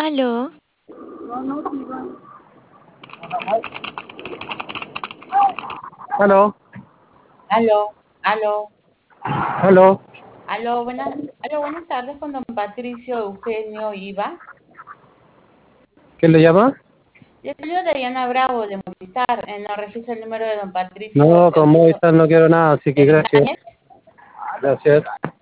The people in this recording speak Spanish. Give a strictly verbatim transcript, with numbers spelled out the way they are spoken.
Aló, Aló, Aló, aló, aló. aló, buenas, aló, buenas tardes con don Patricio Eugenio Iba. ¿Quién le llama? Le saludo Diana Bravo de Movistar. Eh, no registra el número de don Patricio No, con Eugenio Movistar no quiero nada, así que gracias. Hernández. Gracias.